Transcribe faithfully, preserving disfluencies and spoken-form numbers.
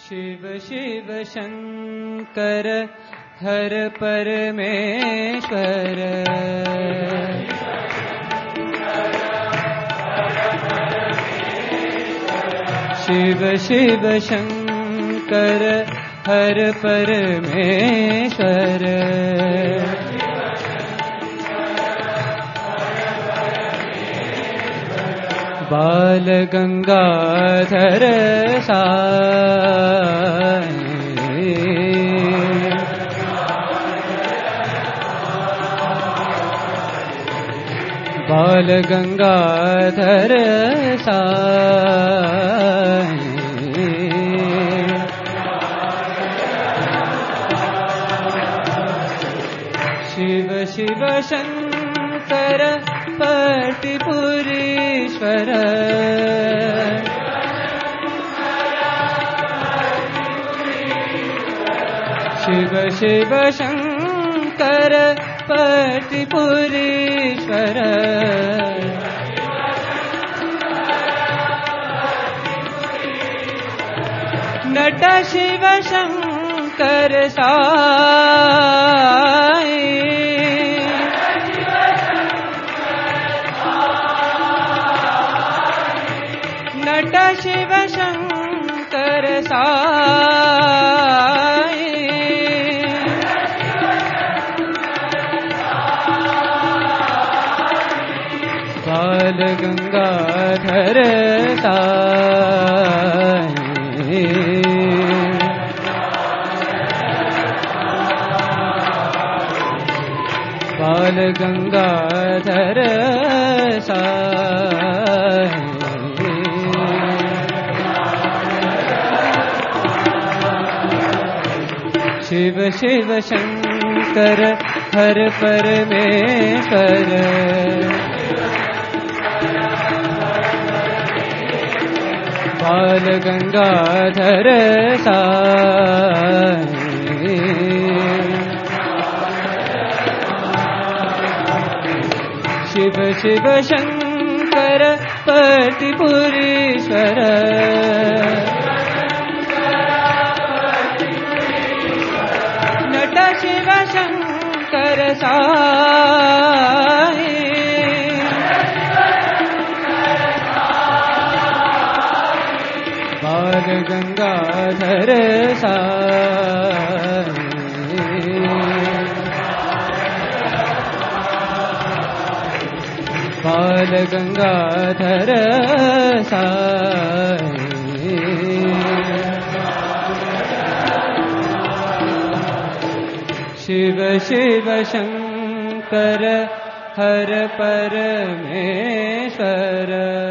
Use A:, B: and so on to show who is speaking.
A: शिव शिव शंकर हर परमेश्वर। शिव शिव शंकर हर परमेश्वर। बाल गंगाधर साई। बाल गंगाधर साई। शिव शिव शंकर पतिपुरीश्वर। शिव शिव शंकर पतिपुरीश्वर। नट शिव शंकर साई। नट शिव शंकर साई। बाल गंगाधर साई। बाल गंगाधर साई। शिव शिव शंकर हर परमेश्वर। बाल गंगाधर साई। शिव शिव शंकर पतिपुरीश्वर। नट शिव शंकर साई। बाल गंगाधर साई। बाल गंगाधर साई। शिव शिव शंकर हर परमेश्वर।